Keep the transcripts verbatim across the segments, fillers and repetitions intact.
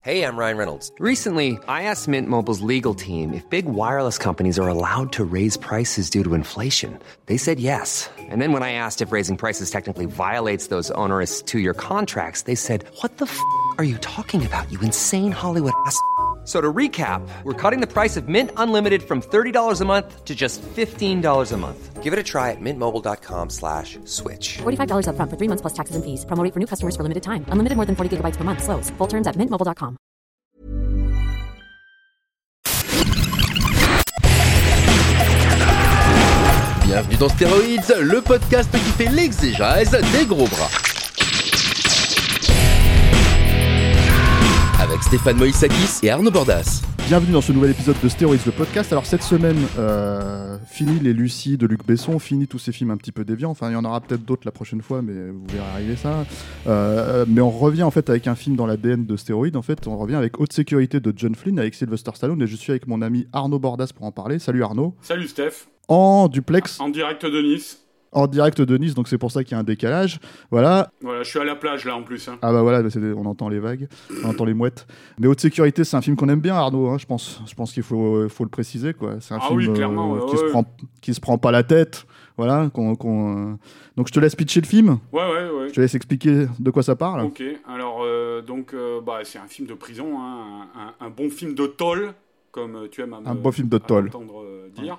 Hey, I'm Ryan Reynolds. Recently, I asked Mint Mobile's legal team if big wireless companies are allowed to raise prices due to inflation. They said yes. And then when I asked if raising prices technically violates those onerous two-year contracts, they said, what the f*** are you talking about, you insane Hollywood ass f- So to recap, we're cutting the price of Mint Unlimited from thirty dollars a month to just fifteen dollars a month. Give it a try at mintmobile.com slash switch. forty-five dollars up front for three months plus taxes and fees. Promo rate for new customers for limited time. Unlimited more than forty gigabytes per month. Slows full terms at mint mobile dot com. Bienvenue dans Stéroïdes, le podcast qui fait l'exégèse des gros bras. Avec Stéphane Moïsakis et Arnaud Bordas. Bienvenue dans ce nouvel épisode de Stéroïdes, le podcast. Alors cette semaine, euh, fini les Lucie de Luc Besson, fini tous ces films un petit peu déviants. Enfin, il y en aura peut-être d'autres la prochaine fois, mais vous verrez arriver ça. Euh, mais on revient en fait avec un film dans l'A D N de Stéroïdes. En fait, on revient avec Haute Sécurité de John Flynn avec Sylvester Stallone. Et je suis avec mon ami Arnaud Bordas pour en parler. Salut Arnaud. Salut Steph. En duplex. En direct de Nice. En direct de Nice, donc c'est pour ça qu'il y a un décalage. Voilà. Voilà, je suis à la plage là en plus. Hein. Ah bah voilà, c'est des... on entend les vagues, on entend les mouettes. Mais Haute Sécurité, c'est un film qu'on aime bien, Arnaud. Hein, je pense, je pense qu'il faut, faut le préciser, quoi. C'est un ah film oui, clairement, euh, ouais, qui ouais. se prend, qui se prend pas la tête. Voilà. Qu'on, qu'on, euh... Donc je te laisse pitcher le film. Ouais, ouais, ouais. Je te laisse expliquer de quoi ça parle. Ok. Alors euh, donc, euh, bah, c'est un film de prison, hein, un, un, un bon film de tôle, comme tu aimes à me, un bon film de tôle. entendre euh, dire. Ouais.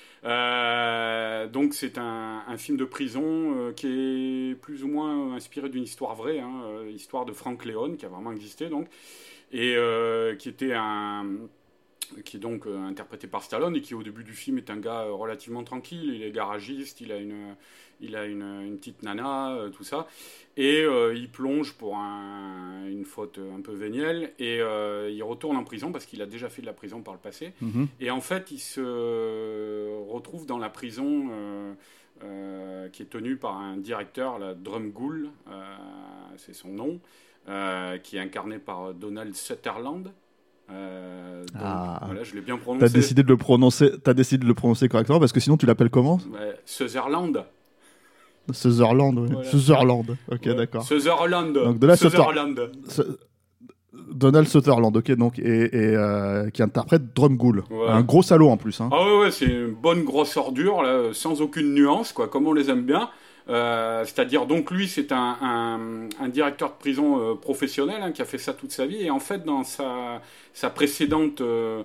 Euh, donc c'est un, un film de prison euh, qui est plus ou moins inspiré d'une histoire vraie, hein, euh, histoire de Frank Leone qui a vraiment existé donc, et euh, qui était un, qui est donc euh, interprété par Stallone et qui au début du film est un gars euh, relativement tranquille, il est garagiste, il a une, il a une, une petite nana, euh, tout ça, et euh, il plonge pour un, une faute un peu vénielle et euh, il retourne en prison parce qu'il a déjà fait de la prison par le passé. Mm-hmm. Et en fait il se retrouve dans la prison euh, euh, qui est tenue par un directeur, la Drumgoole, euh, c'est son nom, euh, qui est incarné par Donald Sutherland. Euh, donc, ah, voilà, je l'ai bien prononcé. T'as décidé de le prononcer, t'as décidé de le prononcer correctement parce que sinon tu l'appelles comment? Ouais, Sutherland. Sutherland, oui. Voilà. Sutherland. Ok, ouais. d'accord. Sutherland. Donc de la Sutherland. Sutter... Donald Sutherland, ok, donc et, et euh, qui interprète Drumgoole, ouais. Un gros salaud en plus. Hein. Ah ouais, ouais, c'est une bonne grosse ordure là, sans aucune nuance, quoi, comme on les aime bien. Euh, c'est-à-dire donc lui c'est un, un, un directeur de prison euh, professionnel hein, qui a fait ça toute sa vie et en fait dans sa, sa précédente euh,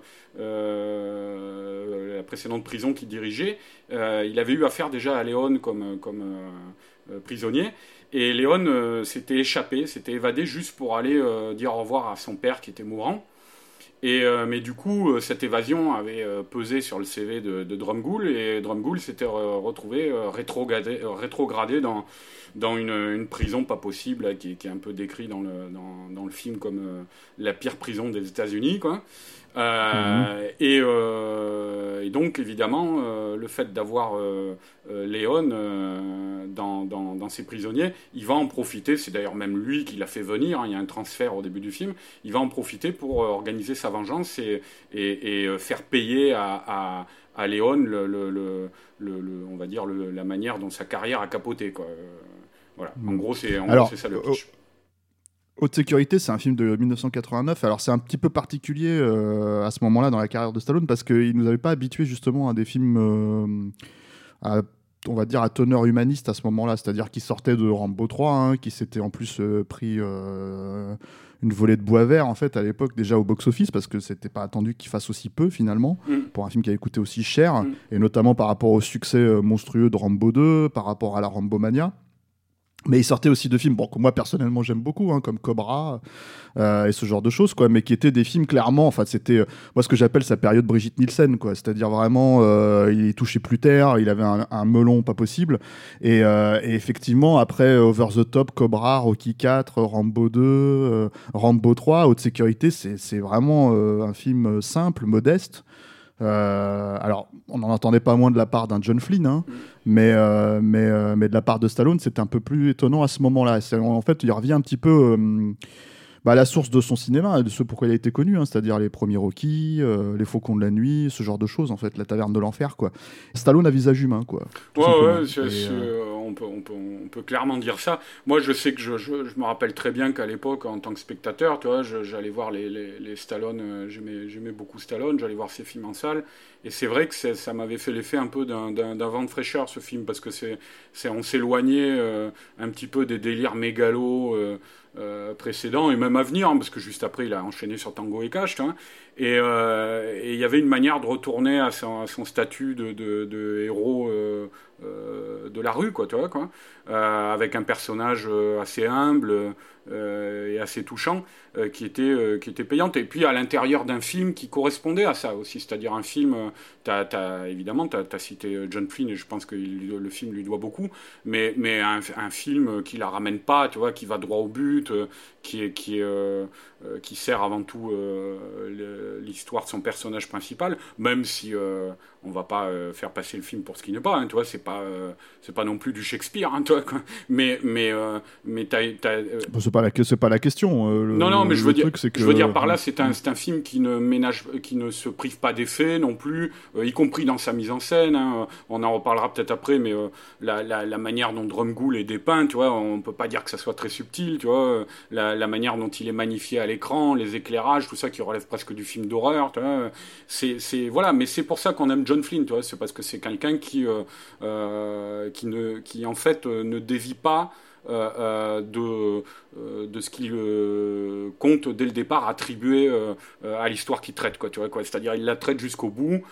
euh, la précédente prison qu'il dirigeait euh, il avait eu affaire déjà à Leone comme, comme euh, euh, prisonnier et Leone euh, s'était échappé, s'était évadé juste pour aller euh, dire au revoir à son père qui était mourant. Et, euh, mais du coup, euh, cette évasion avait euh, pesé sur le C V de, de Drumgoole et Drumgoole s'était euh, retrouvé euh, rétrogradé, euh, rétrogradé dans, dans une, une prison pas possible, là, qui, qui est un peu décrit dans le, dans, dans le film comme euh, la pire prison des États-Unis, quoi. Euh, mmh. et, euh, et donc, évidemment, euh, le fait d'avoir euh, euh, Leone euh, dans, dans, dans ses prisonniers, il va en profiter, c'est d'ailleurs même lui qui l'a fait venir, hein, il y a un transfert au début du film, il va en profiter pour euh, organiser sa vengeance et, et, et euh, faire payer à, à, à Leone, le, le, le, le, le, on va dire, le, la manière dont sa carrière a capoté, quoi. Euh, voilà, mmh. en gros, c'est, en Alors, gros, c'est ça le pitch. Euh, Haute Sécurité, c'est un film de dix-neuf cent quatre-vingt-neuf. Alors, c'est un petit peu particulier euh, à ce moment-là dans la carrière de Stallone parce qu'il ne nous avait pas habitués justement à des films, euh, à, on va dire, à teneur humaniste à ce moment-là. C'est-à-dire qu'il sortait de Rambo trois, hein, qui s'était en plus euh, pris euh, une volée de bois vert en fait, à l'époque, déjà au box-office, parce que c'était pas attendu qu'il fasse aussi peu finalement, mm. pour un film qui avait coûté aussi cher, mm. et notamment par rapport au succès euh, monstrueux de Rambo deux, par rapport à la Rambomania. Mais il sortait aussi de films bon, que moi personnellement j'aime beaucoup, hein, comme Cobra euh, et ce genre de choses, quoi, mais qui étaient des films clairement, enfin c'était euh, moi ce que j'appelle sa période Brigitte Nielsen, quoi, c'est-à-dire vraiment euh, il touchait plus terre, il avait un, un melon pas possible, et, euh, et effectivement après Over the Top, Cobra, Rocky quatre, Rambo deux, euh, Rambo trois, Haute Sécurité, c'est, c'est vraiment euh, un film simple, modeste. Euh, alors, on n'en entendait pas moins de la part d'un John Flynn, hein, mmh. mais, euh, mais, euh, mais de la part de Stallone, c'était un peu plus étonnant à ce moment-là. C'est, en fait, il revient un petit peu euh, bah, à la source de son cinéma, de ce pourquoi il a été connu, hein, c'est-à-dire les premiers Rocky, euh, les Faucons de la Nuit, ce genre de choses, en fait, la Taverne de l'Enfer, quoi. Stallone à visage humain, quoi. Ouais, ouais, c'est, et, c'est, euh... on peut, on peut, on peut clairement dire ça. Moi, je sais que je, je, je me rappelle très bien qu'à l'époque, en tant que spectateur, tu vois, je, j'allais voir les, les, les Stallone, euh, j'aimais, j'aimais beaucoup Stallone, j'allais voir ses films en salle, et c'est vrai que c'est, ça m'avait fait l'effet un peu d'un, d'un, d'un vent de fraîcheur, ce film, parce que c'est, c'est, on s'éloignait euh, un petit peu des délires mégalos euh, euh, précédents, et même à venir, hein, parce que juste après, il a enchaîné sur Tango et Cash, tu vois. Et il euh, y avait une manière de retourner à son, à son statut de, de, de héros euh, euh, de la rue, quoi, tu vois, quoi, euh, avec un personnage euh, assez humble euh, et assez touchant, euh, qui était euh, qui était payante. Et puis à l'intérieur d'un film qui correspondait à ça aussi, c'est-à-dire un film. Euh, t'as, t'as, évidemment, t'as, t'as cité John Flynn, et je pense que il, le film lui doit beaucoup, mais mais un, un film qui la ramène pas, tu vois, qui va droit au but, euh, qui est qui est, euh, euh, qui sert avant tout euh, le, l'histoire de son personnage principal, même si euh, on va pas euh, faire passer le film pour ce qui n'est pas, hein, tu vois, c'est pas euh, c'est pas non plus du Shakespeare, hein, toi, quoi. mais mais euh, mais t'as, t'as euh... bon, c'est pas la c'est pas la question. Euh, le, non non, mais je veux dire, truc, c'est que... je veux dire par là, c'est un c'est un film qui ne ménage, qui ne se prive pas d'effets non plus, euh, y compris dans sa mise en scène. Hein. On en reparlera peut-être après, mais euh, la, la la manière dont Drumgoole est dépeint, tu vois, on peut pas dire que ça soit très subtil, tu vois, la la manière dont il est magnifié à l'écran, les éclairages, tout ça qui relève presque du film d'horreur, tu vois, c'est c'est voilà, mais c'est pour ça qu'on aime John Flynn, tu vois, c'est parce que c'est quelqu'un qui euh, euh, qui ne qui en fait euh, ne dévie pas euh, euh, de euh, de ce qu'il euh, compte dès le départ attribuer euh, à l'histoire qu'il traite, quoi, tu vois, quoi, c'est-à-dire il la traite jusqu'au bout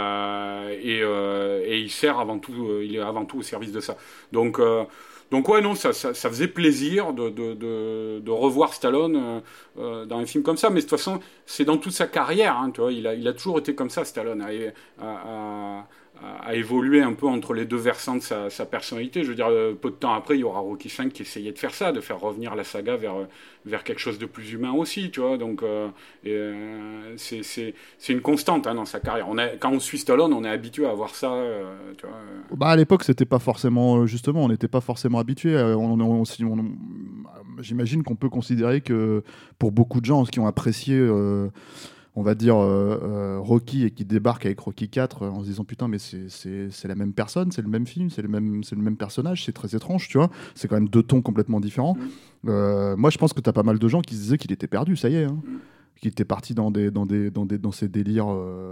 euh, et euh, et il sert avant tout, euh, il est avant tout au service de ça. Donc euh, Donc ouais, non, ça, ça, ça faisait plaisir de, de, de, de revoir Stallone euh, euh, dans un film comme ça, mais de toute façon, c'est dans toute sa carrière, hein, tu vois, il a, il a toujours été comme ça, Stallone, à, à, à, à évoluer un peu entre les deux versants de sa, sa personnalité. Je veux dire, peu de temps après, il y aura Rocky cinq qui essayait de faire ça, de faire revenir la saga vers, vers quelque chose de plus humain aussi, tu vois, donc euh, et, euh, c'est, c'est, c'est une constante, hein, dans sa carrière. On a, quand on suit Stallone, on est habitué à voir ça, euh, tu vois. Bah, à l'époque, c'était pas forcément, justement, on n'était pas forcément habitué. On, on, on, on, j'imagine qu'on peut considérer que pour beaucoup de gens qui ont apprécié, euh, on va dire, euh, euh, Rocky et qui débarquent avec Rocky quatre en se disant putain, mais c'est, c'est, c'est la même personne, c'est le même film, c'est le même, c'est le même personnage, c'est très étrange, tu vois. C'est quand même deux tons complètement différents. Mmh. Euh, moi, je pense que t'as pas mal de gens qui se disaient qu'il était perdu, ça y est, hein. Mmh. Qu'il était parti dans des dans des dans des dans ces délires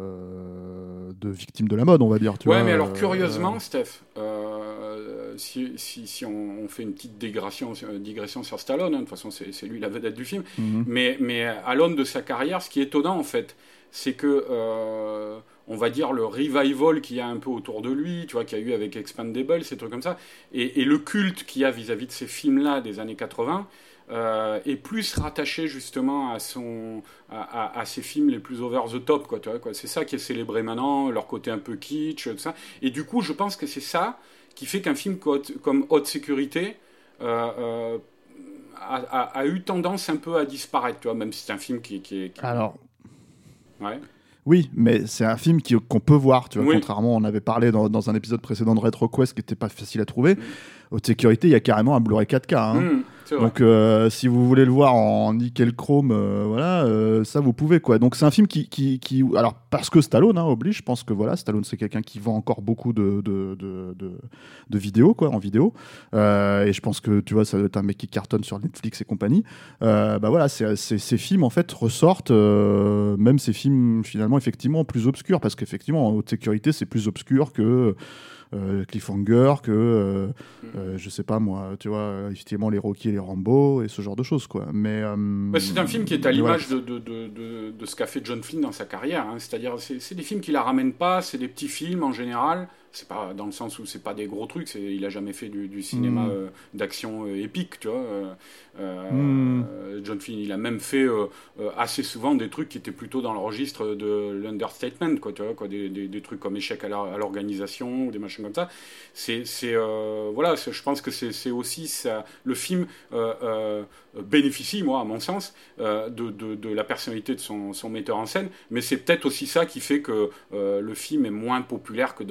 euh, de victimes de la mode, on va dire, tu ouais, vois. Mais alors curieusement, euh... Steph, euh, si si si on, on fait une petite digression digression sur Stallone, hein, de toute façon c'est c'est lui la vedette du film, mm-hmm. mais mais à l'aune de sa carrière, ce qui est étonnant en fait, c'est que euh, on va dire le revival qu'il y a un peu autour de lui, tu vois, qu'il y a eu avec Expendables, ces trucs comme ça, et, et le culte qu'il y a vis-à-vis de ces films-là des années quatre-vingts. Euh, est plus rattaché justement à son à, à, à ses films les plus over the top, quoi, tu vois, quoi. C'est ça qui est célébré maintenant, leur côté un peu kitsch, tout ça. Et du coup, je pense que c'est ça qui fait qu'un film comme Haute Sécurité euh, euh, a, a, a eu tendance un peu à disparaître, tu vois, même si c'est un film qui, qui est... Qui... Alors... Ouais. Oui, mais c'est un film qui, qu'on peut voir, tu vois, oui. Contrairement, on avait parlé dans, dans un épisode précédent de Retro Quest qui n'était pas facile à trouver. Mmh. Haute Sécurité, il y a carrément un Blu-ray quatre K. Hein. Mmh, donc, euh, si vous voulez le voir en nickel chrome, euh, voilà, euh, ça vous pouvez, quoi. Donc, c'est un film qui, qui, qui alors parce que Stallone hein, oblige, je pense que voilà, Stallone c'est quelqu'un qui vend encore beaucoup de de, de, de, de vidéos, quoi, en vidéo. Euh, et je pense que tu vois, ça doit être un mec qui cartonne sur Netflix et compagnie. Euh, bah voilà, c'est, c'est, ces films en fait ressortent, euh, même ces films finalement effectivement plus obscurs, parce qu'effectivement en Haute Sécurité c'est plus obscur que Euh, Cliffhanger, que euh, euh, je sais pas moi, tu vois, effectivement les Rocky et les Rambo et ce genre de choses, quoi. Mais euh, bah, c'est un film qui est à l'image ouais. de, de, de, de, de ce qu'a fait John Flynn dans sa carrière, hein. C'est-à-dire c'est, c'est des films qui la ramènent pas, c'est des petits films en général. C'est pas dans le sens où c'est pas des gros trucs, c'est, il a jamais fait du, du cinéma mmh. euh, d'action euh, épique, tu vois. Euh, mmh. euh, John Flynn, il a même fait euh, euh, assez souvent des trucs qui étaient plutôt dans le registre de l'understatement, quoi, tu vois, quoi, des, des, des trucs comme échec à, la, à l'organisation ou des machins comme ça. C'est, c'est euh, voilà, c'est, je pense que c'est, c'est aussi ça, le film euh, euh, bénéficie, moi, à mon sens, euh, de, de, de la personnalité de son, son metteur en scène, mais c'est peut-être aussi ça qui fait que euh, le film est moins populaire que d'autres titres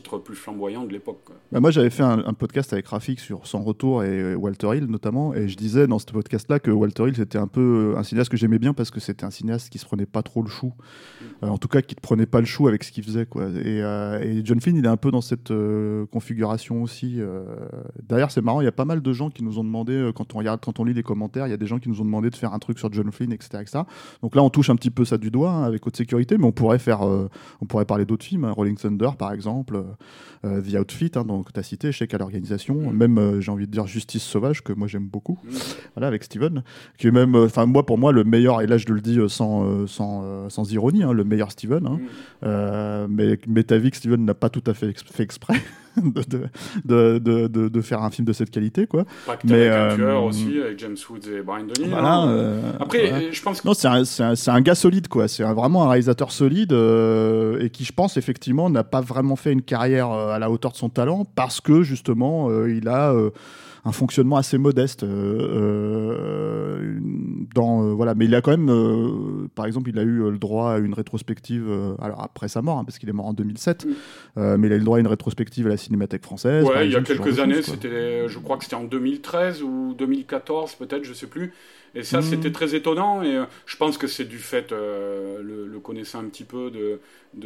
titres plus flamboyants de l'époque, quoi. Bah moi, j'avais fait un, un podcast avec Rafik sur Son Retour et Walter Hill notamment, et je disais dans ce podcast-là que Walter Hill c'était un peu un cinéaste que j'aimais bien parce que c'était un cinéaste qui se prenait pas trop le chou, euh, en tout cas qui te prenait pas le chou avec ce qu'il faisait, quoi. Et, euh, et John Flynn, il est un peu dans cette euh, configuration aussi. Euh... D'ailleurs, c'est marrant, il y a pas mal de gens qui nous ont demandé, euh, quand on regarde, quand on lit les commentaires, il y a des gens qui nous ont demandé de faire un truc sur John Flynn, et cetera, et cetera. Donc là, on touche un petit peu ça du doigt, hein, avec Haute Sécurité, mais on pourrait faire, euh, on pourrait parler d'autres films, hein, Rolling Thunder par exemple, euh, The Outfit, hein, donc tu as cité, Échec à l'organisation, mmh. même euh, j'ai envie de dire Justice Sauvage, que moi j'aime beaucoup, mmh. voilà, avec Steven, qui est même, enfin euh, moi pour moi le meilleur, et là je le dis euh, sans, euh, sans, euh, sans ironie, hein, le meilleur Steven, hein, mmh. euh, mais, mais t'as vu que Steven n'a pas tout à fait ex- fait exprès de, de, de, de, de faire un film de cette qualité, quoi. Pacte avec un tueur aussi, avec James Woods et Brian Denny. Voilà, euh, Après, voilà. je pense que... Non, c'est un, c'est, un, c'est un gars solide, quoi. C'est un, vraiment un réalisateur solide euh, et qui, je pense, effectivement, n'a pas vraiment fait une carrière euh, à la hauteur de son talent parce que, justement, euh, il a... Euh, un fonctionnement assez modeste euh, euh, dans euh, voilà, mais il a quand même euh, par exemple il a eu euh, le droit à une rétrospective euh, alors après sa mort, hein, parce qu'il est mort en deux mille sept, mm. euh, mais il a eu le droit à une rétrospective à la Cinémathèque française. Ouais, il y a exemple, quelques années, choses, c'était, je crois que c'était en deux mille treize ou deux mille quatorze peut-être, je sais plus. Et ça, mmh. c'était très étonnant, et euh, je pense que c'est du fait, euh, le, le connaissant un petit peu, de,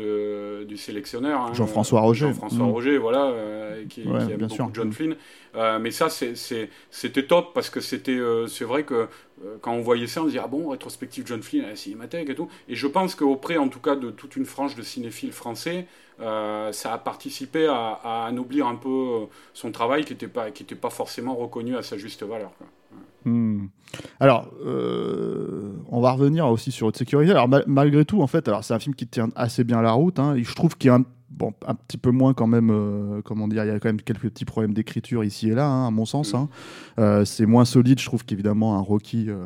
de, du sélectionneur. Hein, Jean-François Roger. Jean-François mmh. Roger, voilà, euh, qui, ouais, qui aime beaucoup sûr. John mmh. Flynn. Euh, mais ça, c'est, c'est, c'était top, parce que c'était, euh, c'est vrai que euh, quand on voyait ça, on se disait, ah bon, rétrospective John Flynn à la Cinémathèque et tout. Et je pense qu'auprès, en tout cas, de toute une frange de cinéphiles français, Euh, ça a participé à, à anoblir un peu son travail qui n'était pas, qui était pas forcément reconnu à sa juste valeur, quoi. Ouais. Mmh. Alors, euh, on va revenir aussi sur Haute Sécurité. Alors, ma- malgré tout, en fait, alors c'est un film qui tient assez bien la route, hein, et je trouve qu'il y a un, bon, un petit peu moins quand même, euh, comment dire, il y a quand même quelques petits problèmes d'écriture ici et là, hein, à mon sens. Mmh. Hein. Euh, c'est moins solide, je trouve, qu'évidemment un Rocky. Euh,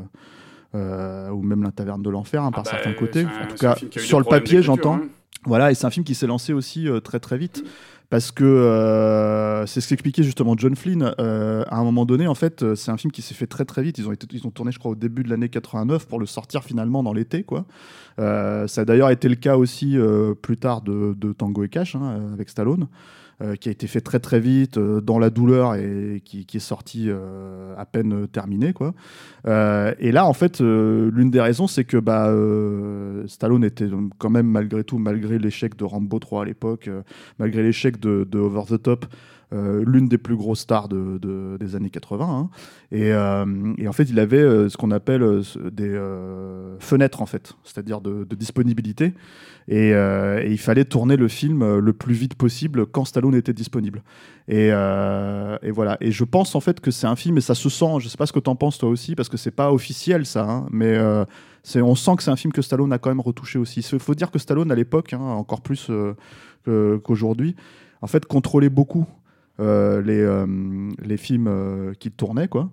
Euh, ou même La Taverne de l'Enfer, hein, par ah bah, certains côtés. Un, en tout cas, sur le papier, j'entends. Hein. Voilà, et c'est un film qui s'est lancé aussi euh, très très vite. Mmh. Parce que euh, c'est ce qu'expliquait justement John Flynn. Euh, à un moment donné, en fait, c'est un film qui s'est fait très très vite. Ils ont, été, ils ont tourné, je crois, au début de l'année quatre-vingt-neuf pour le sortir finalement dans l'été, quoi. Euh, ça a d'ailleurs été le cas aussi euh, plus tard de, de Tango et Cash, hein, avec Stallone. Euh, qui a été fait très très vite, euh, dans la douleur, et qui, qui est sorti euh, à peine terminé, quoi. Euh, et là, en fait, euh, l'une des raisons, c'est que bah, euh, Stallone était quand même, malgré tout, malgré l'échec de Rambo trois à l'époque, euh, malgré l'échec de, de Over the Top, Euh, l'une des plus grosses stars de, de, des années quatre-vingts. Hein. Et, euh, et en fait, il avait euh, ce qu'on appelle euh, des euh, fenêtres, en fait, c'est-à-dire de, de disponibilité. Et, euh, et il fallait tourner le film le plus vite possible quand Stallone était disponible. Et, euh, et voilà. Et je pense, en fait, que c'est un film, et ça se sent, je ne sais pas ce que tu en penses toi aussi, parce que ce n'est pas officiel, ça, hein, mais euh, c'est, on sent que c'est un film que Stallone a quand même retouché aussi. Il faut dire que Stallone, à l'époque, hein, encore plus euh, que, qu'aujourd'hui, en fait, contrôlait beaucoup Euh, les, euh, les films euh, qu'il tournait, quoi.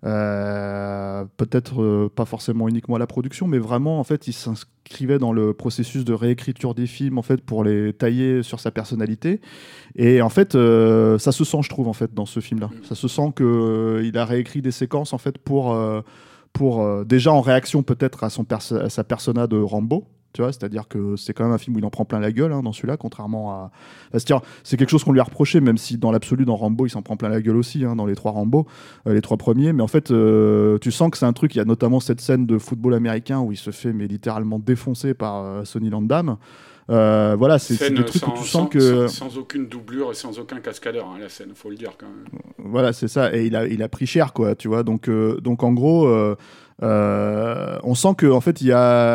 Euh, peut-être euh, pas forcément uniquement à la production, mais vraiment, en fait, il s'inscrivait dans le processus de réécriture des films, en fait, pour les tailler sur sa personnalité. Et en fait, euh, ça se sent, je trouve, en fait, dans ce film-là. Ça se sent qu'il euh, a réécrit des séquences, en fait, pour, euh, pour euh, déjà en réaction peut-être à, son perso- à sa persona de Rambo. Tu vois, c'est-à-dire que c'est quand même un film où il en prend plein la gueule, hein, dans celui-là, contrairement à... C'est-à-dire, c'est quelque chose qu'on lui a reproché, même si dans l'absolu, dans Rambo, il s'en prend plein la gueule aussi, hein, dans les trois Rambo, euh, les trois premiers. Mais en fait, euh, tu sens que c'est un truc... Il y a notamment cette scène de football américain où il se fait mais, littéralement défoncer par euh, Sonny Landam. Euh, voilà, c'est, c'est des trucs sans, où tu sans, sens que... Sans, sans aucune doublure et sans aucun cascadeur, hein, la scène, il faut le dire quand même. Voilà, c'est ça. Et il a, il a pris cher, quoi, tu vois. Donc, euh, donc en gros... Euh, Euh, on sent que en fait il y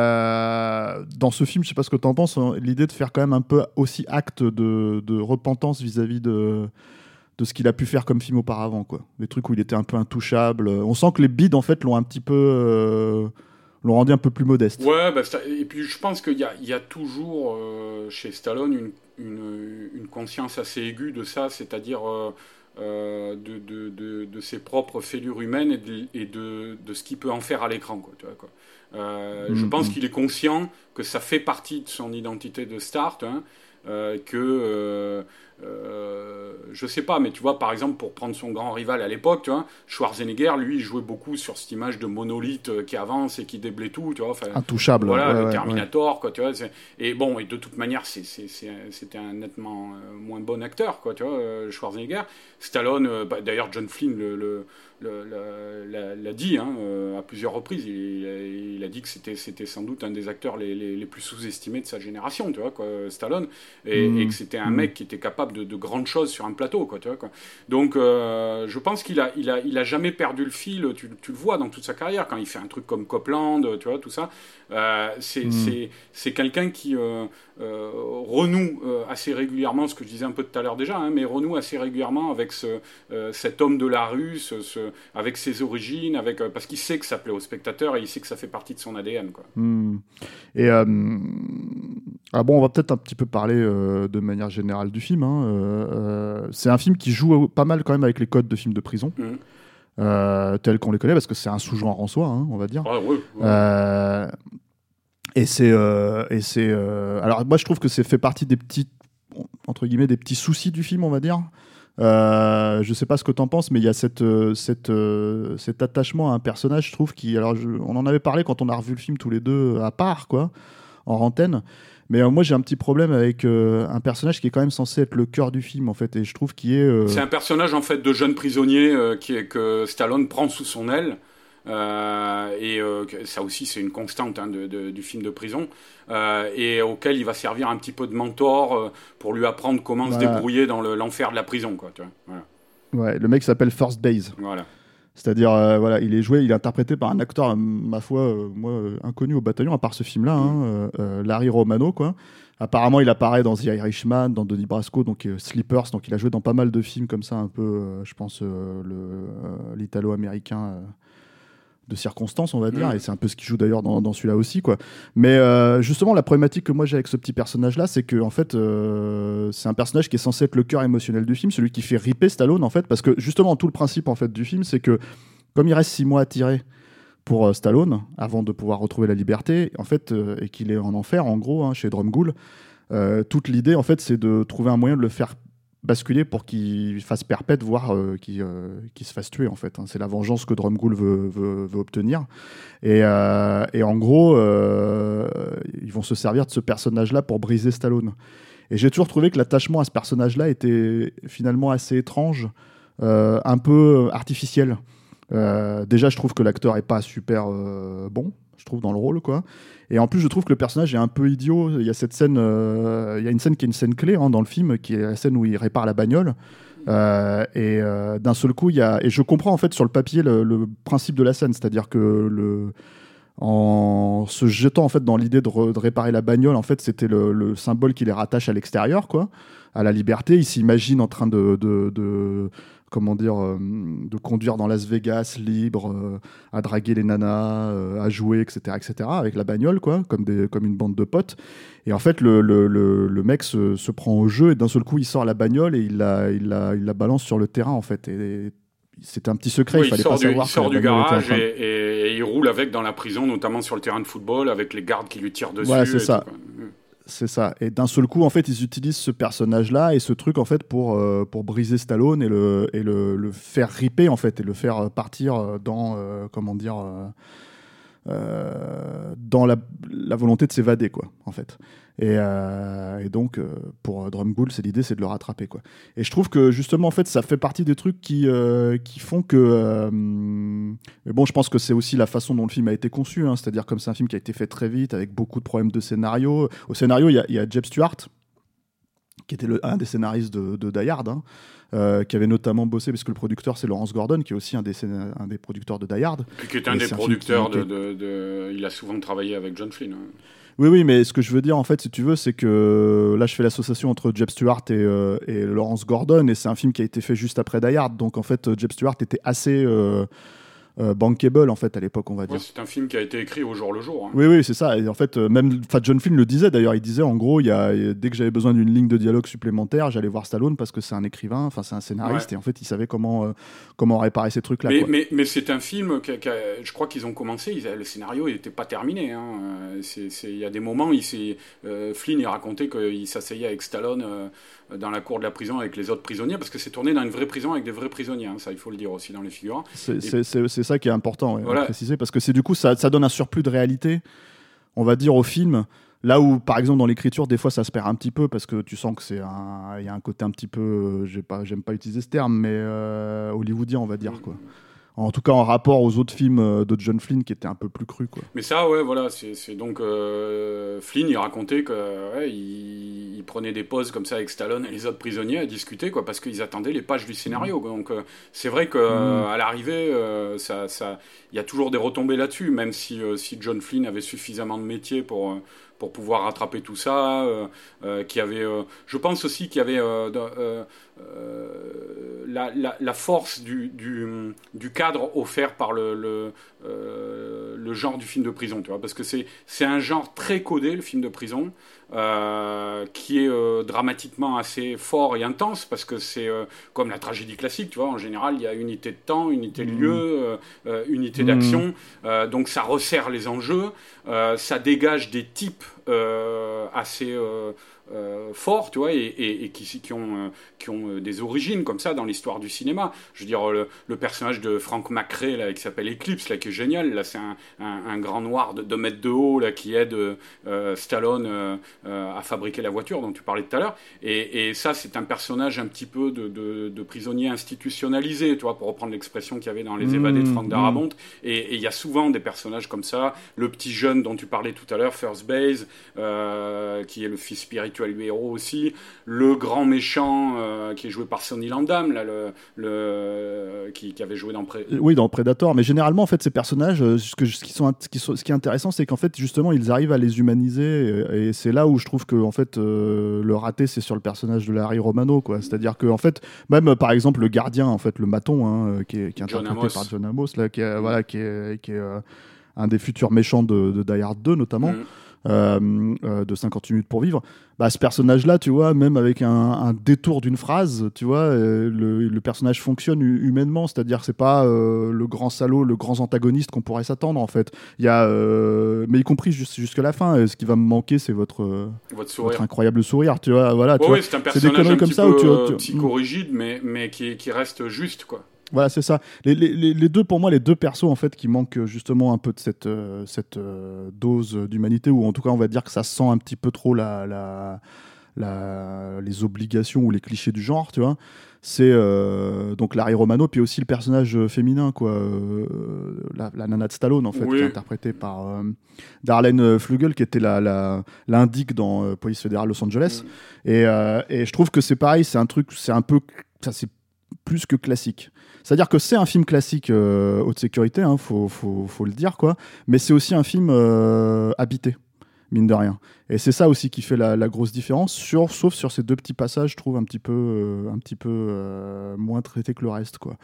a dans ce film, je sais pas ce que tu en penses, hein, l'idée de faire quand même un peu aussi acte de, de repentance vis-à-vis de de ce qu'il a pu faire comme film auparavant, quoi. Des trucs où il était un peu intouchable. On sent que les bids en fait l'ont un petit peu euh, l'ont rendu un peu plus modeste. Ouais, bah, et puis je pense qu'il y a, il y a toujours euh, chez Stallone une, une, une conscience assez aiguë de ça, c'est-à-dire euh, Euh, de, de, de, de ses propres fêlures humaines et, de, et de, de ce qu'il peut en faire à l'écran, quoi, tu vois, quoi. Euh, mmh, je pense mmh. qu'il est conscient que ça fait partie de son identité de start, hein, euh, que euh, Euh, je sais pas, mais tu vois, par exemple, pour prendre son grand rival à l'époque, tu vois, Schwarzenegger, lui, il jouait beaucoup sur cette image de monolithe qui avance et qui déblaye tout, tu vois. Enfin, intouchable. Voilà, ouais, le ouais, Terminator, ouais. quoi, tu vois. C'est... Et bon, et de toute manière, c'est, c'est, c'est, c'était un nettement euh, moins bon acteur, quoi, tu vois, euh, Schwarzenegger. Stallone, euh, bah, d'ailleurs, John Flynn le, le, le, le, l'a, l'a dit hein, euh, à plusieurs reprises. Il, il, il a dit que c'était, c'était sans doute un des acteurs les, les, les plus sous-estimés de sa génération, tu vois, quoi, Stallone, et, mmh. et que c'était un mmh. mec qui était capable de, de grandes choses sur un plateau, quoi, tu vois, quoi. Donc, euh, je pense qu'il a, il a, il a jamais perdu le fil. Tu, tu le vois dans toute sa carrière quand il fait un truc comme Copland, tu vois, tout ça. Euh, c'est, mmh. c'est, c'est quelqu'un qui euh, euh, renoue euh, assez régulièrement, ce que je disais un peu tout à l'heure déjà, hein, mais renoue assez régulièrement avec ce, euh, cet homme de la rue, ce, ce, avec ses origines, avec, euh, parce qu'il sait que ça plaît aux spectateurs et il sait que ça fait partie de son A D N, quoi. Mmh. Et euh, ah bon, on va peut-être un petit peu parler euh, de manière générale du film. Hein. Euh, euh, c'est un film qui joue pas mal quand même avec les codes de films de prison. Mmh. Euh, tels qu'on les connaît, parce que c'est un sous-genre en soi, hein, on va dire. Ah, ouais, ouais. Euh, et c'est, euh, et c'est euh, alors moi je trouve que c'est fait partie des petits, entre guillemets, des petits soucis du film, on va dire. Euh, je sais pas ce que t'en penses, mais il y a cette, cette, euh, cet attachement à un personnage, je trouve, qui, alors je, on en avait parlé quand on a revu le film tous les deux à part, quoi, en antenne. Mais euh, moi j'ai un petit problème avec euh, un personnage qui est quand même censé être le cœur du film, en fait, et je trouve qu'il est. Euh... C'est un personnage en fait de jeune prisonnier euh, qui est, que Stallone prend sous son aile. Euh, et euh, ça aussi c'est une constante hein, de, de, du film de prison euh, et auquel il va servir un petit peu de mentor euh, pour lui apprendre comment voilà. se débrouiller dans le, l'enfer de la prison, quoi, tu vois. Voilà. Ouais, le mec s'appelle First Days. Voilà. C'est-à-dire, euh, voilà, il est joué, il est interprété par un acteur, euh, ma foi, euh, moi, euh, inconnu au bataillon, à part ce film-là, mmh. hein, euh, euh, Larry Romano, quoi. Apparemment, il apparaît dans The Irishman, dans Donnie Brasco, donc euh, Sleepers, donc il a joué dans pas mal de films comme ça, un peu, euh, je pense, euh, le, euh, l'italo-américain euh, de circonstances, on va dire, mmh. et c'est un peu ce qu'il joue d'ailleurs dans, dans celui-là aussi, quoi. Mais euh, justement, la problématique que moi j'ai avec ce petit personnage-là, c'est que en fait, euh, c'est un personnage qui est censé être le cœur émotionnel du film, celui qui fait ripper Stallone, en fait, parce que justement, tout le principe en fait du film, c'est que comme il reste six mois à tirer pour euh, Stallone, avant de pouvoir retrouver la liberté, en fait, euh, et qu'il est en enfer, en gros, hein, chez Drumgoole, euh, toute l'idée, en fait, c'est de trouver un moyen de le faire basculer pour qu'il fasse perpète, voire euh, qu'il, euh, qu'il se fasse tuer, en fait. Hein. C'est la vengeance que Drumgoole veut, veut, veut obtenir. Et, euh, et en gros, euh, ils vont se servir de ce personnage-là pour briser Stallone. Et j'ai toujours trouvé que l'attachement à ce personnage-là était finalement assez étrange, euh, un peu artificiel. Euh, déjà, je trouve que l'acteur est pas super euh, bon, je trouve, dans le rôle, quoi. Et en plus, je trouve que le personnage est un peu idiot. Il y a cette scène, euh, il y a une scène qui est une scène clé hein, dans le film, qui est la scène où il répare la bagnole. Euh, et euh, d'un seul coup, il y a, et je comprends en fait sur le papier le, le principe de la scène, c'est-à-dire que le, en se jetant en fait dans l'idée de, re, de réparer la bagnole, en fait, c'était le, le symbole qui les rattache à l'extérieur, quoi, à la liberté. Il s'imagine en train de, de, de comment dire, euh, de conduire dans Las Vegas libre, euh, à draguer les nanas, euh, à jouer, et cetera, et cetera, avec la bagnole, quoi, comme, des, comme une bande de potes. Et en fait, le, le, le, le mec se, se prend au jeu et d'un seul coup, il sort la bagnole et il la, il la, il la balance sur le terrain, en fait. Et, et c'était un petit secret, oui, il fallait il pas du, savoir. Il sort du garage et, et, et il roule avec dans la prison, notamment sur le terrain de football, avec les gardes qui lui tirent dessus. Voilà, c'est et ça. Tout, C'est ça. Et d'un seul coup, en fait, ils utilisent ce personnage-là et ce truc, en fait, pour, euh, pour briser Stallone et, le, et le, le faire ripper, en fait, et le faire partir dans, euh, comment dire, euh, euh, dans la, la volonté de s'évader, quoi, en fait. Et, euh, et donc, euh, pour Drumgoole, c'est l'idée, c'est de le rattraper, quoi. Et je trouve que, justement, en fait, ça fait partie des trucs qui, euh, qui font que... Euh, mais bon, je pense que c'est aussi la façon dont le film a été conçu, hein, c'est-à-dire comme c'est un film qui a été fait très vite, avec beaucoup de problèmes de scénario. Au scénario, il y a, y a Jeb Stewart, qui était le, un des scénaristes de, de Die Hard, hein, euh, qui avait notamment bossé, parce que le producteur, c'est Lawrence Gordon, qui est aussi un des, scénar- un des producteurs de Die Hard. Puis qui est un et des producteurs qui... de, de, de... Il a souvent travaillé avec John Flynn, hein. Oui, oui, mais ce que je veux dire, en fait, si tu veux, c'est que là, je fais l'association entre Jeb Stewart et, euh, et Lawrence Gordon, et c'est un film qui a été fait juste après Die Hard. Donc, en fait, Jeb Stewart était assez euh, euh, bankable, en fait, à l'époque, on va dire. Ouais, c'est un film qui a été écrit au jour le jour. Hein. Oui, oui, c'est ça. Et en fait, euh, même John Flynn le disait, d'ailleurs, il disait, en gros, il y a, dès que j'avais besoin d'une ligne de dialogue supplémentaire, j'allais voir Stallone parce que c'est un écrivain, enfin, c'est un scénariste, ouais. Et en fait, il savait comment, euh, comment réparer ces trucs-là. Mais, quoi. mais, mais c'est un film, qui a, qui a, je crois qu'ils ont commencé, ils avaient, le scénario n'était pas terminé. Hein. c'est, c'est, il y a des moments, il s'est, euh, Flynn il racontait qu'il s'asseyait avec Stallone euh, dans la cour de la prison avec les autres prisonniers, parce que c'est tourné dans une vraie prison avec des vrais prisonniers, hein, ça il faut le dire aussi dans les figurants. C'est, Et... c'est, c'est, c'est ça qui est important ouais, voilà. à préciser, parce que c'est du coup ça, ça donne un surplus de réalité, on va dire, au film. Là où, par exemple, dans l'écriture, des fois, ça se perd un petit peu parce que tu sens que c'est un, il y a un côté un petit peu, euh, j'ai pas, j'aime pas utiliser ce terme, mais euh, hollywoodien, on va dire, quoi. En tout cas, en rapport aux autres films de John Flynn qui étaient un peu plus crus, quoi. Mais ça, ouais, voilà, c'est, c'est donc euh, Flynn, il racontait que ouais, il, il prenait des pauses comme ça avec Stallone et les autres prisonniers à discuter, quoi, parce qu'ils attendaient les pages du scénario. Quoi. Donc, euh, c'est vrai que euh, Mm. à l'arrivée, euh, ça, ça, il y a toujours des retombées là-dessus, même si, euh, si John Flynn avait suffisamment de métier pour. Euh, pour pouvoir rattraper tout ça, euh, euh, qui avait, euh, je pense aussi qu'il y avait euh, euh, euh, la, la, la force du, du, du cadre offert par le, le, euh, le genre du film de prison, tu vois, parce que c'est, c'est un genre très codé, le film de prison, euh, qui est euh, dramatiquement assez fort et intense, parce que c'est euh, comme la tragédie classique, tu vois, en général, il y a unité de temps, unité de lieu, euh, euh, unité Mmh. d'action, euh, donc ça resserre les enjeux, euh, ça dégage des types euh, assez euh, euh, forts, tu vois, et, et, et qui, qui ont, euh, qui ont euh, des origines comme ça dans l'histoire du cinéma. Je veux dire, le, le personnage de Frank McRae, là, qui s'appelle Eclipse, là, qui est génial, là, c'est un, un, un grand noir de deux mètres de haut, là, qui aide euh, Stallone euh, euh, à fabriquer la voiture dont tu parlais tout à l'heure. Et, et ça, c'est un personnage un petit peu de, de, de prisonnier institutionnalisé, tu vois, pour reprendre l'expression qu'il y avait dans Les Évadés de Frank Darabont. Et il y a souvent des personnages comme ça. Le petit jeune dont tu parlais tout à l'heure, First Base, euh, qui est le fils spirituel du héros aussi. Le grand méchant euh, qui est joué par Sonny Landham, là, le, le, qui, qui avait joué dans... Pré... Oui, dans Predator. Mais généralement, en fait, ces personnages, euh, ce, que, ce, qui sont, ce, qui sont, ce qui est intéressant, c'est qu'en fait, justement, ils arrivent à les humaniser. Et, et c'est là où je trouve que en fait, euh, le raté, c'est sur le personnage de Larry Romano, quoi. C'est-à-dire que, en fait, même par exemple, le gardien, en fait, le maton, hein, qui est, qui est interprété Amos. par John Amos, là, qui est, mmh. voilà, qui est, qui est euh, un des futurs méchants de, de Die Hard deux, notamment. Mmh. Euh, euh, de cinquante minutes pour vivre, bah, ce personnage-là, tu vois, même avec un, un détour d'une phrase, tu vois, euh, le, le personnage fonctionne humainement, c'est-à-dire que c'est pas euh, le grand salaud, le grand antagoniste qu'on pourrait s'attendre, en fait. Il y a, euh, mais y compris jusqu'à jusqu la fin, ce qui va me manquer, c'est votre, euh, votre, sourire. votre incroyable sourire, tu vois, voilà. Ouais, tu ouais, vois, c'est un personnage c'est des un comme petit ça peu où tu, euh, tu... psychorigide, mais, mais qui, qui reste juste, quoi. Voilà, c'est ça. Les, les, les deux, pour moi, les deux persos, en fait, qui manquent justement un peu de cette, euh, cette euh, dose d'humanité, ou en tout cas, on va dire que ça sent un petit peu trop la, la, la, les obligations ou les clichés du genre, tu vois. C'est euh, donc Larry Romano, puis aussi le personnage féminin, quoi, euh, la, la nana de Stallone, en fait, oui. qui est interprétée par euh, Darlene Flugel, qui était la, la, l'indique dans euh, Police fédérale Los Angeles. Mm. Et, euh, et je trouve que c'est pareil, c'est un truc, c'est un peu, ça c'est plus que classique. C'est-à-dire que c'est un film classique euh, haute sécurité, hein, faut, faut, faut le dire, quoi. Mais c'est aussi un film euh, habité, mine de rien. Et c'est ça aussi qui fait la, la grosse différence, sur, sauf sur ces deux petits passages, je trouve un petit peu, euh, un petit peu euh, moins traités que le reste, quoi.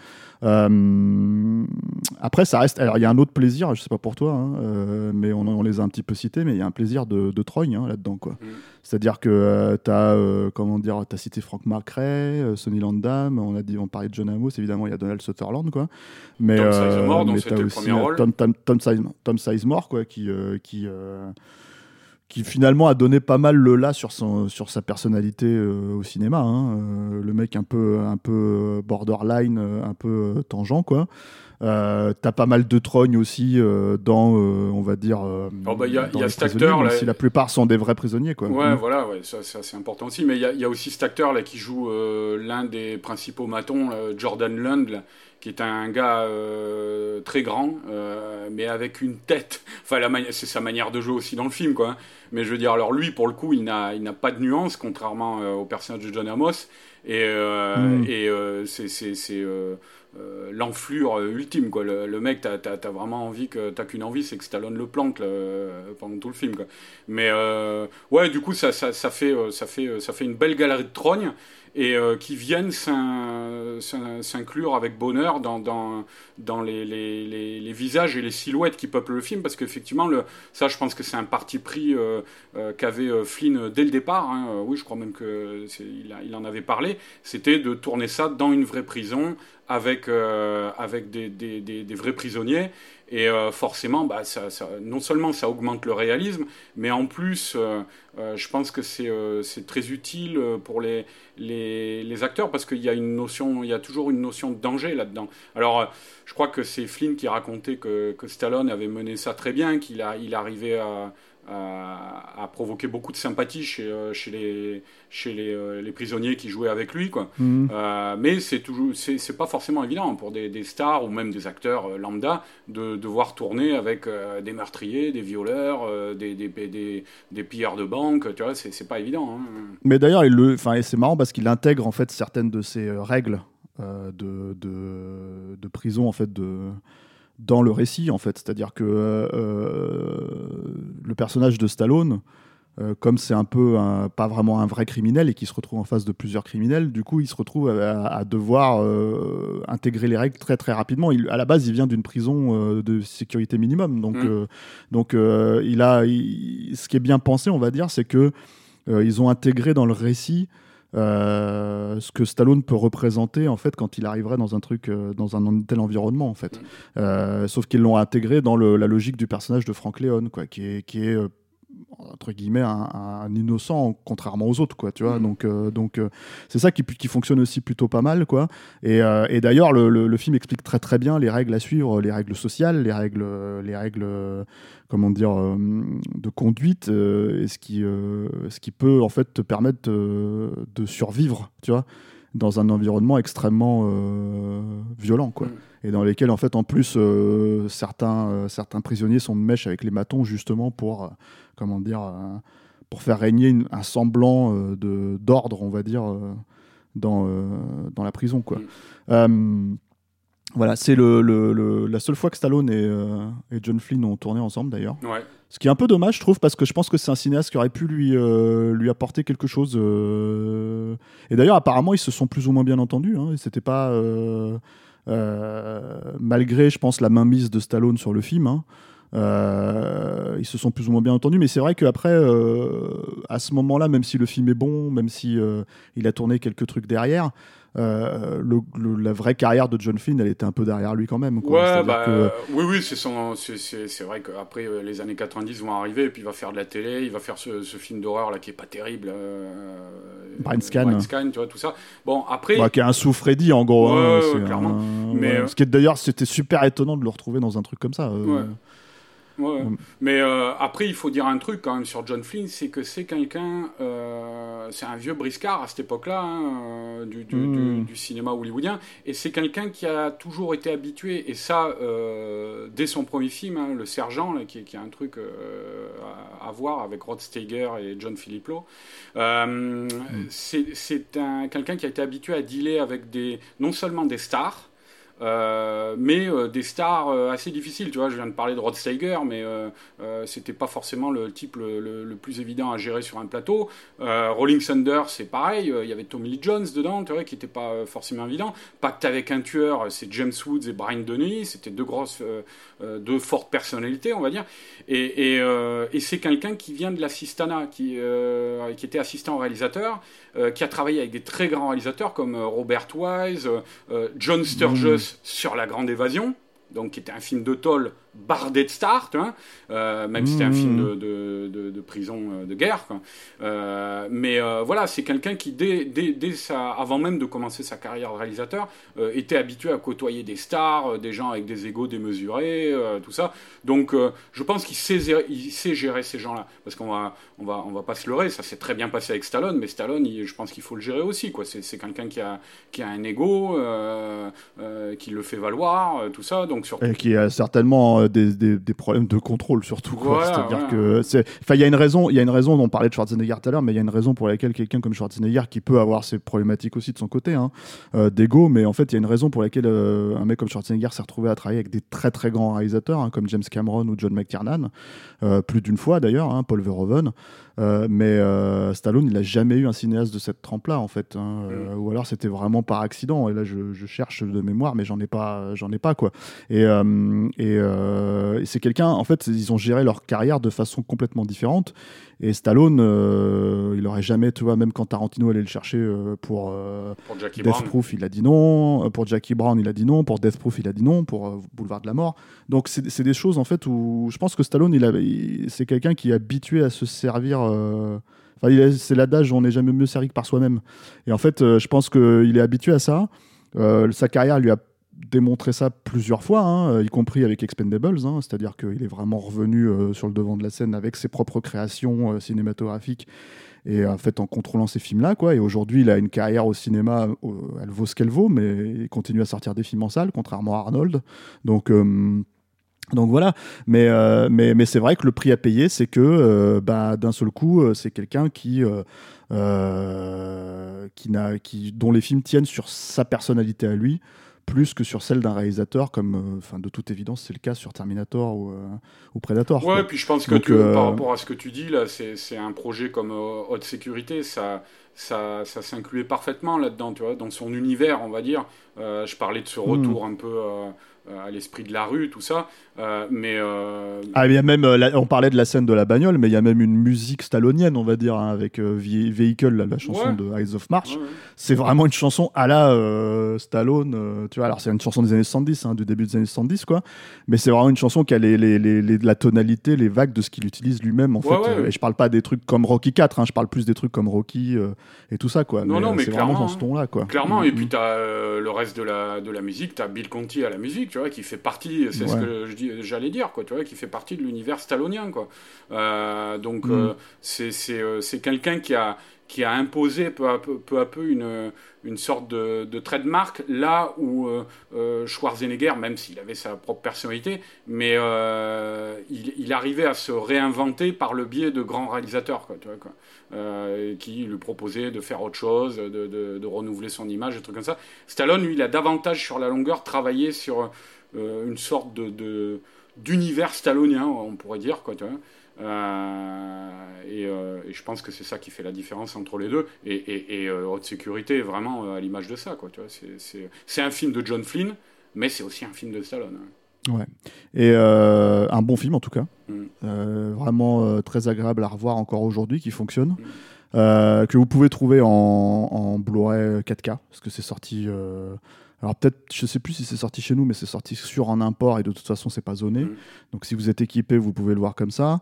Euh, après, ça reste. Alors, il y a un autre plaisir, je sais pas pour toi, hein, euh, mais on, on les a un petit peu cités, mais il y a un plaisir de, de Troy hein, là-dedans, quoi. Mm. C'est-à-dire que euh, tu as, euh, comment dire, tu as cité Frank McRae, euh, Sonny Landham, on a dit, on parlait de John Amos, évidemment, il y a Donald Sutherland, quoi. Mais, Tom euh, Sizemore, dont mais c'était t'as le aussi premier rôle. Tom, Tom, Tom, Sizemore, Tom Sizemore, quoi, qui, euh, qui, euh, qui finalement a donné pas mal le là sur, son, sur sa personnalité euh, au cinéma. Hein. Euh, le mec un peu, un peu borderline, un peu euh, tangent, quoi. Euh, t'as pas mal de trognes aussi euh, dans, euh, on va dire, euh, oh bah, y a, dans y a les cet acteur là, là, si la plupart sont des vrais prisonniers, quoi. Ouais, mmh. voilà, ouais, ça, ça c'est important aussi. Mais il y, y a aussi cet acteur là qui joue euh, l'un des principaux matons, là, Jordan Lund, là, qui est un gars euh, très grand, euh, mais avec une tête. Enfin, la mani- c'est sa manière de jouer aussi dans le film, quoi. Hein. Mais je veux dire, alors lui, pour le coup, il n'a, il n'a pas de nuance, contrairement euh, au personnage de John Amos. Et, euh, mmh. et euh, c'est, c'est, c'est euh, euh, l'enflure ultime, quoi. Le, le mec, t'as, t'as, t'as vraiment envie que t'as qu'une envie, c'est que Stallone le plante là, pendant tout le film, quoi. Mais euh, ouais, du coup, ça, ça, ça fait, ça fait, ça fait une belle galerie de trognes. Et euh, qui viennent s'in, s'in, s'inclure avec bonheur dans, dans, dans les, les, les, les visages et les silhouettes qui peuplent le film, parce qu'effectivement, le, ça, je pense que c'est un parti pris euh, euh, qu'avait euh, Flynn dès le départ. Hein. Oui, je crois même qu'il il en avait parlé. parlé, c'était de tourner ça dans une vraie prison avec, euh, avec des, des, des, des vrais prisonniers. Et euh, forcément, bah, ça, ça, non seulement ça augmente le réalisme, mais en plus, euh, euh, je pense que c'est, euh, c'est très utile pour les, les, les acteurs, parce qu'il y a une notion, il y a toujours une notion de danger là-dedans. Alors, euh, je crois que c'est Flynn qui racontait que, que Stallone avait mené ça très bien, qu'il a, il arrivait à... À, à provoquer beaucoup de sympathie chez, euh, chez, les, chez les, euh, les prisonniers qui jouaient avec lui, quoi. Mmh. Euh, mais c'est, toujours, c'est, c'est pas forcément évident pour des, des stars ou même des acteurs euh, lambda de devoir tourner avec euh, des meurtriers, des violeurs, euh, des, des, des, des pilleurs de banque, tu vois, c'est, c'est pas évident. Hein. Mais d'ailleurs, il le, et c'est marrant parce qu'il intègre en fait certaines de ces euh, règles euh, de, de, de prison, en fait, de... dans le récit, en fait. C'est-à-dire que euh, le personnage de Stallone, euh, comme c'est un peu un, pas vraiment un vrai criminel et qui se retrouve en face de plusieurs criminels, du coup, il se retrouve à, à devoir euh, intégrer les règles très très rapidement. Il, à la base, il vient d'une prison euh, de sécurité minimum, donc mmh. euh, donc euh, il a, il, ce qui est bien pensé, on va dire, c'est que euh, ils ont intégré dans le récit Euh, ce que Stallone peut représenter en fait quand il arriverait dans un truc, euh, dans un tel environnement en fait. Mmh. Euh, sauf qu'ils l'ont intégré dans le, la logique du personnage de Frank Leone, quoi, qui est, qui est euh, entre guillemets un, un innocent contrairement aux autres, quoi, tu vois. Mmh. Donc, euh, donc euh, c'est ça qui, qui fonctionne aussi plutôt pas mal, quoi. Et, euh, et d'ailleurs le, le, le film explique très très bien les règles à suivre, les règles sociales, les règles, les règles euh, comment dire, euh, de conduite, euh, et ce qui, euh, ce qui peut en fait te permettre euh, de survivre, tu vois, dans un environnement extrêmement euh, violent, quoi. Mmh. Et dans lesquels en fait en plus euh, certains, euh, certains prisonniers sont de mèche avec les matons justement pour, euh, comment dire, euh, pour faire régner une, un semblant euh, de, d'ordre, on va dire, euh, dans, euh, dans la prison, quoi. Mmh. Euh, Voilà, c'est le, le, le, la seule fois que Stallone et, euh, et John Flynn ont tourné ensemble, d'ailleurs. Ouais. Ce qui est un peu dommage, je trouve, parce que je pense que c'est un cinéaste qui aurait pu lui, euh, lui apporter quelque chose. Euh... Et d'ailleurs, apparemment, ils se sont plus ou moins bien entendus. Hein. C'était pas... Euh, euh, malgré, je pense, la mainmise de Stallone sur le film, hein. Euh, ils se sont plus ou moins bien entendus, mais c'est vrai qu'après, euh, à ce moment-là, même si le film est bon, même si euh, il a tourné quelques trucs derrière, euh, le, le, la vraie carrière de John Flynn, elle était un peu derrière lui quand même, quoi. Ouais, bah, que... euh, oui, oui, c'est, son, c'est, c'est, c'est vrai qu'après euh, les années quatre-vingt-dix vont arriver, et puis il va faire de la télé, il va faire ce, ce film d'horreur là qui est pas terrible, euh, Brain Scan, Brain Scan, tu vois, tout ça. Bon, après, bah, qui est un sous-Freddy en gros, ouais, hein, ouais, c'est clairement. Un... Mais ouais. euh... Ce qui est d'ailleurs, c'était super étonnant de le retrouver dans un truc comme ça. Euh... Ouais. Ouais. Mm. Mais euh, après, il faut dire un truc quand même sur John Flynn, c'est que c'est quelqu'un, euh, c'est un vieux briscard à cette époque-là, hein, du, du, mm. du, du cinéma hollywoodien, et c'est quelqu'un qui a toujours été habitué, et ça, euh, dès son premier film, hein, Le Sergent, là, qui, qui est un truc euh, à, à voir avec Rod Steiger et John Philipplo, euh, mm. c'est, c'est un, quelqu'un qui a été habitué à dealer avec des, non seulement des stars, Euh, mais euh, des stars euh, assez difficiles, tu vois. Je viens de parler de Rod Steiger, mais euh, euh, c'était pas forcément le type le, le, le plus évident à gérer sur un plateau. Euh, Rolling Thunder, c'est pareil. Il euh, y avait Tommy Lee Jones dedans, tu vois, qui était pas euh, forcément évident. Pacte avec un tueur, c'est James Woods et Brian Dennehy. C'était deux grosses, euh, euh, deux fortes personnalités, on va dire. Et, et, euh, et c'est quelqu'un qui vient de l'assistanat, qui, euh, qui était assistant au réalisateur, euh, qui a travaillé avec des très grands réalisateurs comme euh, Robert Wise, euh, John Sturges. Mmh. Sur La Grande Évasion, donc qui était un film de tôle bardé de stars, tu vois, euh, même mmh. si c'était un film de, de, de, de prison de guerre, quoi. Euh, mais euh, voilà, c'est quelqu'un qui dès, dès, dès sa, avant même de commencer sa carrière de réalisateur, euh, était habitué à côtoyer des stars, euh, des gens avec des égos démesurés, euh, tout ça. Donc euh, je pense qu'il sait, il sait gérer ces gens-là, parce qu'on va, on va, on va pas se leurrer, ça s'est très bien passé avec Stallone, mais Stallone, il, je pense qu'il faut le gérer aussi, quoi. C'est, c'est quelqu'un qui a, qui a un égo, euh, euh, qui le fait valoir, euh, tout ça. Donc surtout... Et qui a certainement Des, des, des problèmes de contrôle surtout, quoi. Voilà, c'est-à-dire voilà. que c'est, enfin, il y a une raison, il y a une raison. On parlait de Schwarzenegger tout à l'heure, mais il y a une raison pour laquelle quelqu'un comme Schwarzenegger, qui peut avoir ses problématiques aussi de son côté, hein, euh, d'ego, mais en fait, il y a une raison pour laquelle euh, un mec comme Schwarzenegger s'est retrouvé à travailler avec des très très grands réalisateurs, hein, comme James Cameron ou John McTiernan, euh, plus d'une fois d'ailleurs, hein, Paul Verhoeven. Euh, mais euh, Stallone, il n'a jamais eu un cinéaste de cette trempe-là, en fait, hein, euh, mm. ou alors c'était vraiment par accident. Et là, je, je cherche de mémoire, mais j'en ai pas, j'en ai pas, quoi. Et, euh, et euh, euh, et c'est quelqu'un, en fait, ils ont géré leur carrière de façon complètement différente. Et Stallone, euh, il aurait jamais, tu vois, même quand Tarantino allait le chercher euh, pour, euh, Pour Jackie Death Brown. Proof, il a dit non. Pour Jackie Brown, il a dit non. Pour Death Proof, il a dit non. Pour euh, Boulevard de la Mort. Donc, c'est, c'est des choses, en fait, où je pense que Stallone, il a, il, c'est quelqu'un qui est habitué à se servir. Euh, enfin, il est, c'est l'adage, on n'est jamais mieux servi que par soi-même. Et en fait, euh, je pense qu'il est habitué à ça. Euh, sa carrière lui a démontré ça plusieurs fois, hein, y compris avec Expendables, hein, c'est-à-dire qu'il est vraiment revenu euh, sur le devant de la scène avec ses propres créations euh, cinématographiques et en fait en contrôlant ces films-là, quoi. Et aujourd'hui, il a une carrière au cinéma, euh, elle vaut ce qu'elle vaut, mais il continue à sortir des films en salle, contrairement à Arnold. Donc euh, Donc voilà, mais, euh, mais, mais c'est vrai que le prix à payer, c'est que euh, bah, d'un seul coup, euh, c'est quelqu'un qui, euh, euh, qui n'a, qui, dont les films tiennent sur sa personnalité à lui, plus que sur celle d'un réalisateur, comme euh, de toute évidence c'est le cas sur Terminator ou, euh, ou Predator. Ouais, quoi. puis je pense que Donc, tu, euh, par rapport à ce que tu dis, là, c'est, c'est un projet comme euh, Haute Sécurité, ça, ça, ça s'incluait parfaitement là-dedans, tu vois, dans son univers, on va dire. Euh, je parlais de ce retour mmh. un peu euh, à l'esprit de la rue, tout ça, euh, mais... Euh... Ah, il y a même, euh, la, on parlait de la scène de la bagnole, mais il y a même une musique stallonienne, on va dire, hein, avec euh, Vehicle, la, la chanson ouais. de Eyes of March. Ouais, ouais. C'est vraiment une chanson à la euh, Stallone, euh, tu vois, alors c'est une chanson des années soixante-dix, hein, du début des années soixante-dix, quoi, mais c'est vraiment une chanson qui a les, les, les, les, la tonalité, les vagues de ce qu'il utilise lui-même, en ouais, fait. Ouais, euh, ouais. Et je parle pas des trucs comme Rocky quatre, hein, je parle plus des trucs comme Rocky euh, et tout ça, quoi. Non, mais, non, euh, mais c'est clairement, vraiment dans ce ton-là, quoi. Clairement, mmh, et puis tu as euh, le reste de la, de la musique, tu as Bill Conti à la musique, tu vois, qui fait partie, c'est ouais. ce que je dis, j'allais dire, quoi, tu vois, qui fait partie de l'univers stallonien, quoi. Euh, donc, mmh. euh, c'est, c'est, euh, c'est quelqu'un qui a, qui a imposé peu à peu, peu, à peu une, une sorte de, de trademark, là où euh, euh, Schwarzenegger, même s'il avait sa propre personnalité, mais euh, il, il arrivait à se réinventer par le biais de grands réalisateurs, quoi, tu vois, quoi. Euh, qui lui proposait de faire autre chose, de, de, de renouveler son image, des trucs comme ça. Stallone, lui, il a davantage, sur la longueur, travaillé sur euh, une sorte de, de, d'univers stallonien, on pourrait dire, quoi, tu vois. Euh, et, euh, et je pense que c'est ça qui fait la différence entre les deux. Et, et, et euh, Haute Sécurité est vraiment euh, à l'image de ça, quoi, tu vois. C'est, c'est, c'est un film de John Flynn, mais c'est aussi un film de Stallone. Hein. Ouais. Et euh, un bon film en tout cas, mm. euh, vraiment euh, très agréable à revoir encore aujourd'hui, qui fonctionne, mm. euh, que vous pouvez trouver en, en Blu-ray quatre K, parce que c'est sorti. Euh, alors peut-être, je sais plus si c'est sorti chez nous, mais c'est sorti sur en import et de toute façon c'est pas zoné. Mm. Donc si vous êtes équipé, vous pouvez le voir comme ça.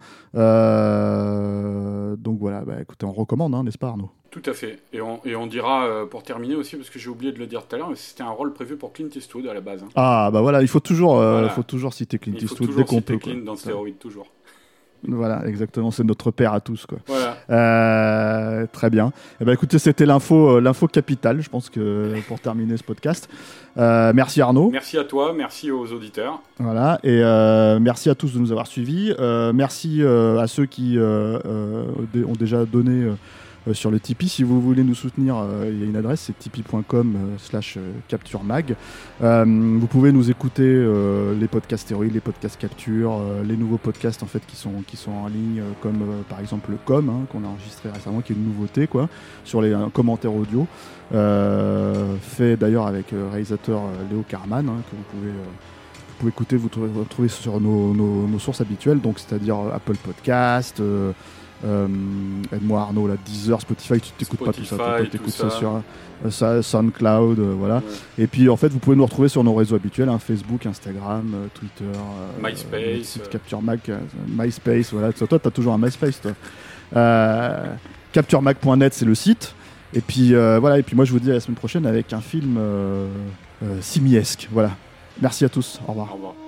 Euh, donc voilà, bah, écoutez, on recommande, hein, n'est-ce pas Arnaud ? Tout à fait. Et on, et on dira, euh, pour terminer aussi, parce que j'ai oublié de le dire tout à l'heure, mais c'était un rôle prévu pour Clint Eastwood à la base. Hein. Ah, bah voilà, il faut toujours, euh, voilà. faut toujours citer Clint il faut Eastwood toujours dès qu'on citer peut. Clint Quoi. dans Stéroïde, toujours. Voilà, exactement, c'est notre père à tous, quoi. Voilà. Euh, très bien. Eh ben, écoutez, c'était l'info, euh, l'info capitale, je pense, que pour terminer ce podcast. Euh, merci Arnaud. Merci à toi, merci aux auditeurs. Voilà, et euh, merci à tous de nous avoir suivis. Euh, merci euh, à ceux qui euh, euh, ont déjà donné euh, euh, sur le Tipeee. Si vous voulez nous soutenir, euh, il y a une adresse, c'est tipeee point com euh, slash capture mag. Euh, vous pouvez nous écouter euh, les podcasts Stéroïdes, les podcasts Capture, euh, les nouveaux podcasts en fait qui sont qui sont en ligne, euh, comme euh, par exemple le Com hein, qu'on a enregistré récemment, qui est une nouveauté quoi, sur les euh, commentaires audio, euh, fait d'ailleurs avec euh, réalisateur euh, Léo Carman hein, que vous pouvez euh, vous pouvez écouter, vous trouvez, vous trouvez sur nos, nos, nos sources habituelles, donc c'est-à-dire euh, Apple Podcast. Euh, Euh, aide-moi Arnaud, là, Deezer, Spotify, tu t'écoutes pas tout ça, toi, tu écoutes ça. ça sur euh, ça, SoundCloud, euh, voilà. Ouais. Et puis en fait, vous pouvez nous retrouver sur nos réseaux habituels, hein, Facebook, Instagram, euh, Twitter, euh, MySpace, site euh... Capture Mag, euh, MySpace, voilà. Toi, t'as toujours un MySpace, toi. Euh, capture mag point net, c'est le site. Et puis euh, voilà. Et puis moi, je vous dis à la semaine prochaine avec un film euh, euh, simiesque. Voilà. Merci à tous. Au revoir. Au revoir.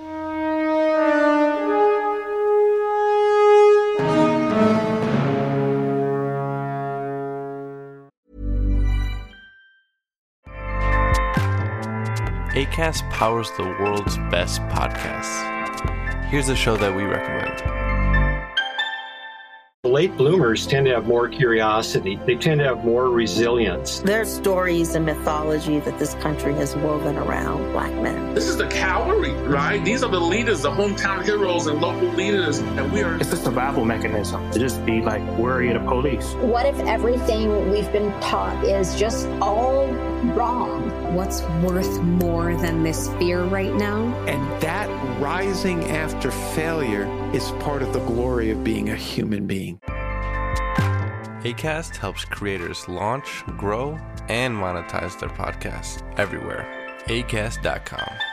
Acast powers the world's best podcasts. Here's a show that we recommend. late bloomers tend to have more curiosity. They tend to have more resilience. There's stories and mythology that this country has woven around Black men. This is the cavalry, right? These are the leaders, the hometown heroes and local leaders, and we are... It's a survival mechanism to just be like worry of the police. What if everything we've been taught is just all wrong? What's worth more than this fear right now? And that rising after failure is part of the glory of being a human being. Acast helps creators launch, grow, and monetize their podcasts everywhere. acast dot com.